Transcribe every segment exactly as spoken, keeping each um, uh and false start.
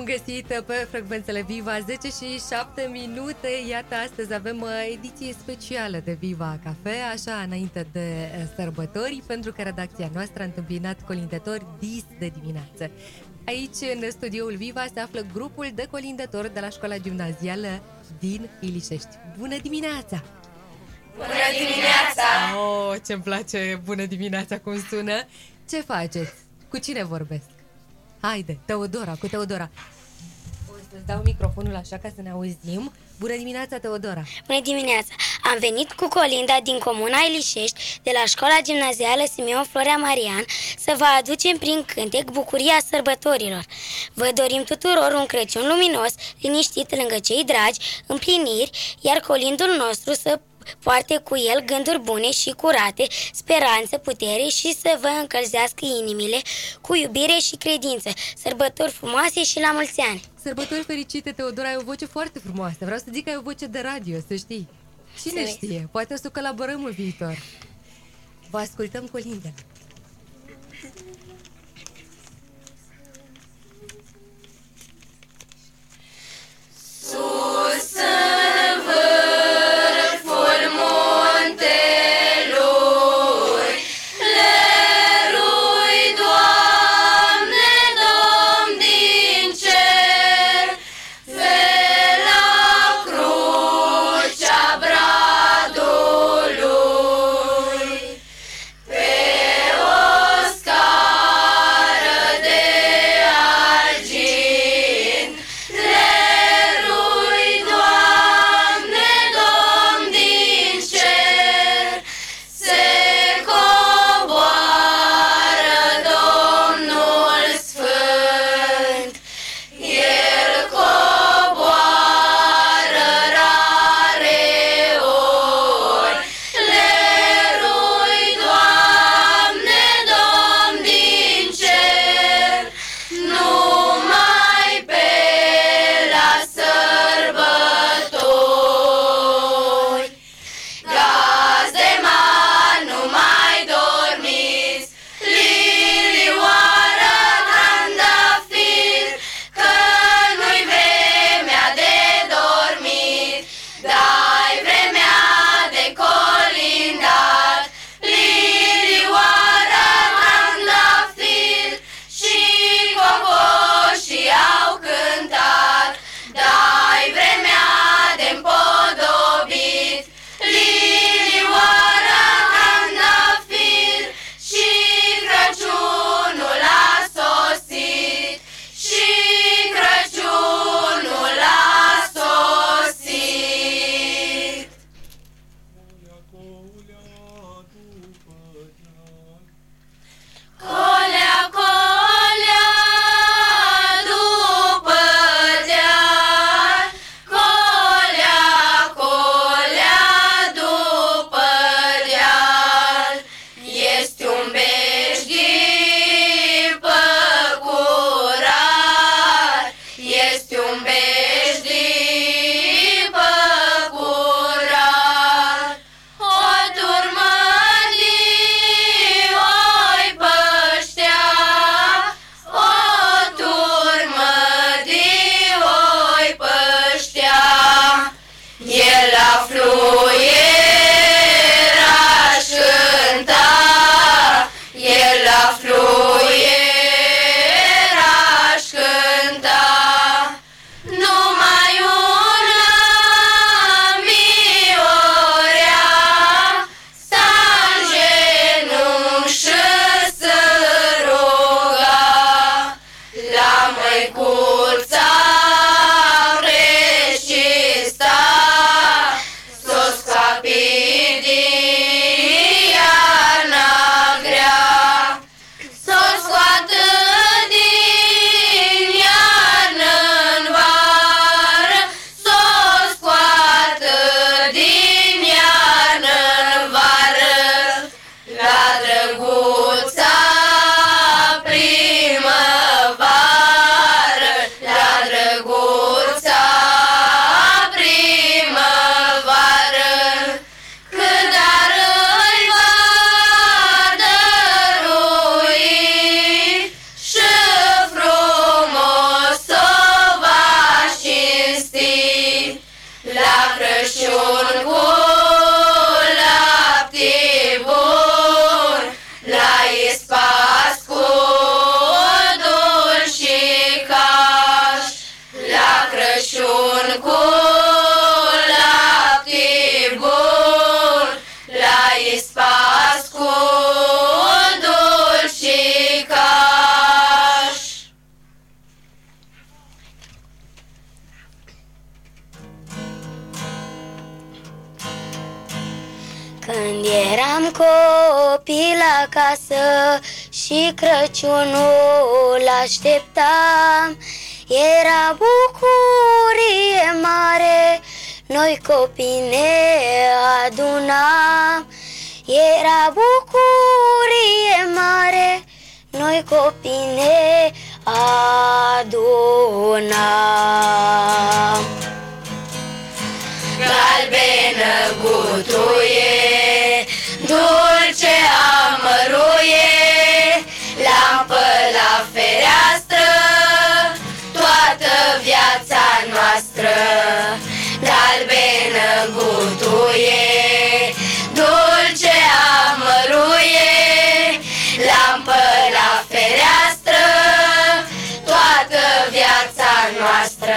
găsit pe frecvențele Viva, zece și șapte minute. Iată, astăzi avem ediție specială de Viva Cafe, așa înainte de sărbători, pentru că redacția noastră a întâmpinat colindători dis de dimineață. Aici, în studioul Viva, se află grupul de colindători de la școala gimnazială din Ilișești. Bună dimineața! Bună dimineața! Oh, ce-mi place bună dimineața cum sună! Ce faceți? Cu cine vorbesc? Haide, Teodora, cu Teodora. O să-ți dau microfonul așa ca să ne auzim. Bună dimineața, Teodora! Bună dimineața! Am venit cu colinda din comuna Ilișești, de la școala gimnazială Simeon Florea Marian, să vă aducem prin cântec bucuria sărbătorilor. Vă dorim tuturor un Crăciun luminos, liniștit lângă cei dragi, împliniri, iar colindul nostru să poarte cu el gânduri bune și curate, speranță, putere și să vă încălzească inimile cu iubire și credință. Sărbători frumoase și la mulți ani! Sărbători fericite, Teodora, ai o voce foarte frumoasă. Vreau să zic că ai o voce de radio, să știi. Cine să știe? Vezi. Poate o să colaborăm în viitor. Vă ascultăm colindele. Sus în vârful muntelui, lerui, Doamne, Domn din cer, pe la crucea bradului, pe Când eram copil acasă și Crăciunul așteptam, era bucurie mare, noi copii ne adunam. Era bucurie mare, noi copii ne adunam. Galbenă gutuie, dulce amăruie, lampă la fereastră, toată viața noastră. Galbenă gutuie, dulce amăruie, lampă la fereastră, toată viața noastră.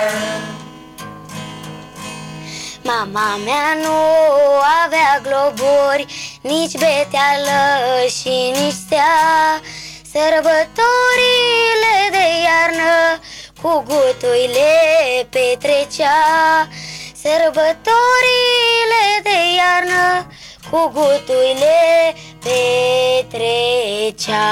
Mama mea nu avea globuri, nici beteală și nici stea. Sărbătorile de iarnă cu gutui le petrecea. Sărbătorile de iarnă cu gutui le petrecea.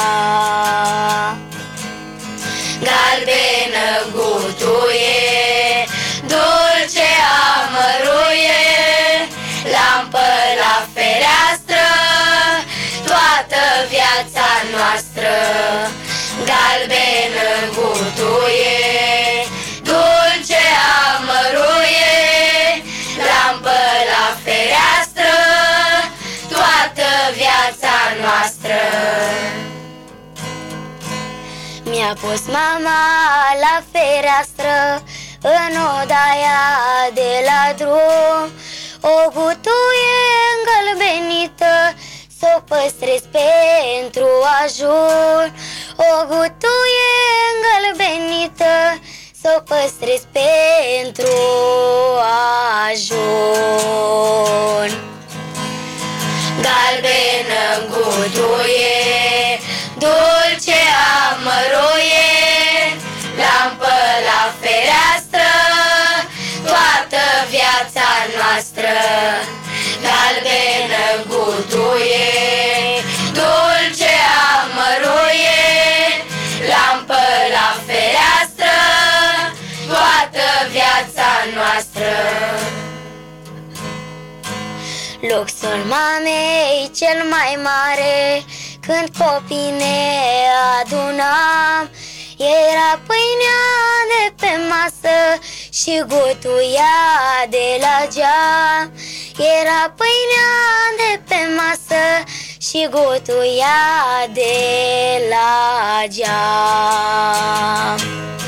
Galbenă gutuie, dulce amăruie, lampă la fereastră, toată viața noastră. Galbenă gutuie, dulce amăruie, lampă la fereastră, toată viața noastră. Mi-a pus mama la fereastră, în odaia de la drum, o gutuie îngălbenită, s-o păstrez pentru ajun. O gutuie îngălbenită, s-o păstrez pentru ajun. Galbenă gutuie, dulce amăruie, lampă la fereastră, toată viața noastră. Galbenă gutuie, dulce amăruie, lampă la fereastră, toată viața noastră. Luxul mamei cel mai mare, când copii ne adunam, era pâinea de pe masă și gutuia de la geam. Era pâinea de pe masă și gutuia de la geam.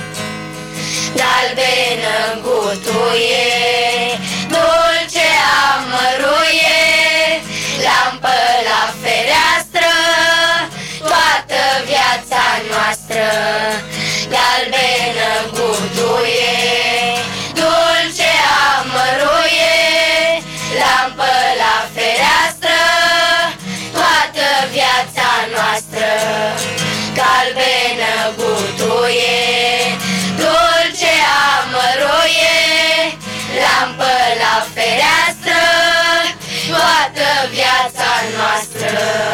Galbenă gutuie, dulce amăruie, lampă la fereastră, toată viața noastră. Galbenă gutuie, dulce amăruie, lampă la fereastră, toată viața noastră. Galbenă gutuie, dulce amăruie, lampă la fereastră, toată viața noastră.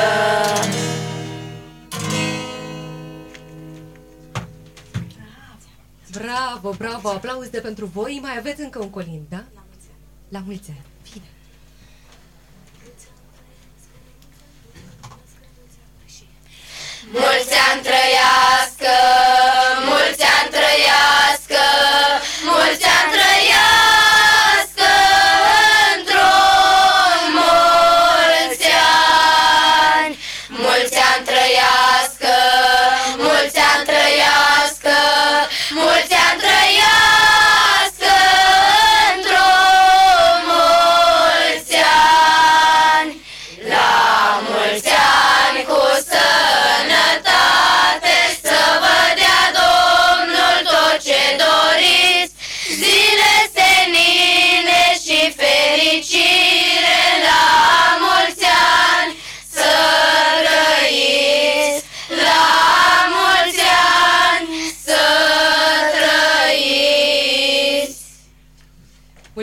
Bravo, bravo, aplauze pentru voi. Mai aveți încă un colind, da? La mulți ani. Bine. Mulți ani trăiască, mulți ani trăiască, mulți ani trăiască, într-un mulți ani. Mulți ani trăiască, mulți ani trăiască, mulți ani trăiască, într-un mulți ani. La mulți ani cu sănătate, să vă dea Domnul tot ce doriți, zile senine și fericire. La mulți ani să trăiți, la mulți ani să trăiți.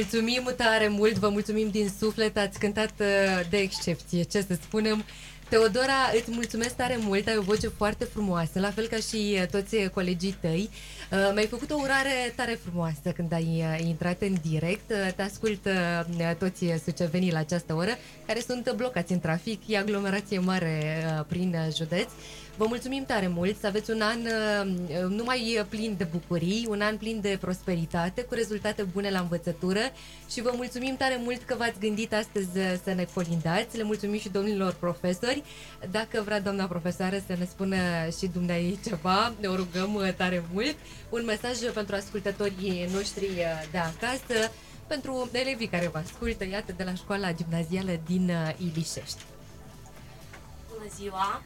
Mulțumim tare mult, vă mulțumim din suflet, ați cântat de excepție, ce să spunem. Teodora, îți mulțumesc tare mult, ai o voce foarte frumoasă, la fel ca și toți colegii tăi. Mi-ai făcut o urare tare frumoasă când ai intrat în direct. Te ascult toți sucevenii la această oră, care sunt blocați în trafic, e aglomerație mare prin județ. Vă mulțumim tare mult, să aveți un an numai plin de bucurii, un an plin de prosperitate, cu rezultate bune la învățătură și vă mulțumim tare mult că v-ați gândit astăzi să ne colindați. Le mulțumim și domnilor profesori. Dacă vrea doamna profesoară să ne spună și dumneai ceva, ne o rugăm tare mult. Un mesaj pentru ascultătorii noștri de acasă, pentru elevii care vă ascultă, iată, de la școala gimnazială din Ilișești. Bună ziua!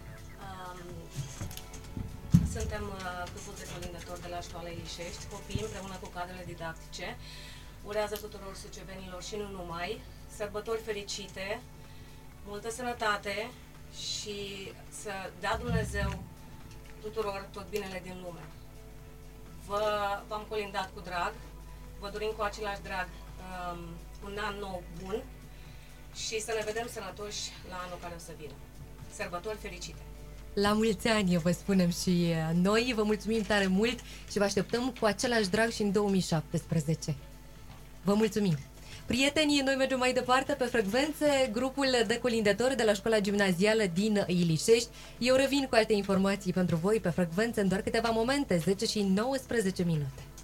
Suntem grupul de colindători de la școala Ilișești, copii împreună cu cadrele didactice. Urează tuturor sucevenilor și nu numai, sărbători fericite, multă sănătate și să dea Dumnezeu tuturor tot binele din lume. Vă, v-am colindat cu drag, vă dorim cu același drag um, un an nou bun și să ne vedem sănătoși la anul care o să vină. Sărbători fericite! La mulți ani, vă spunem și noi, vă mulțumim tare mult și vă așteptăm cu același drag și în două mii șaptesprezece. Vă mulțumim! Prietenii, noi mergem mai departe pe frecvențe, grupul de colindători de la școala gimnazială din Ilișești. Eu revin cu alte informații pentru voi pe frecvențe în doar câteva momente, zece și nouăsprezece minute.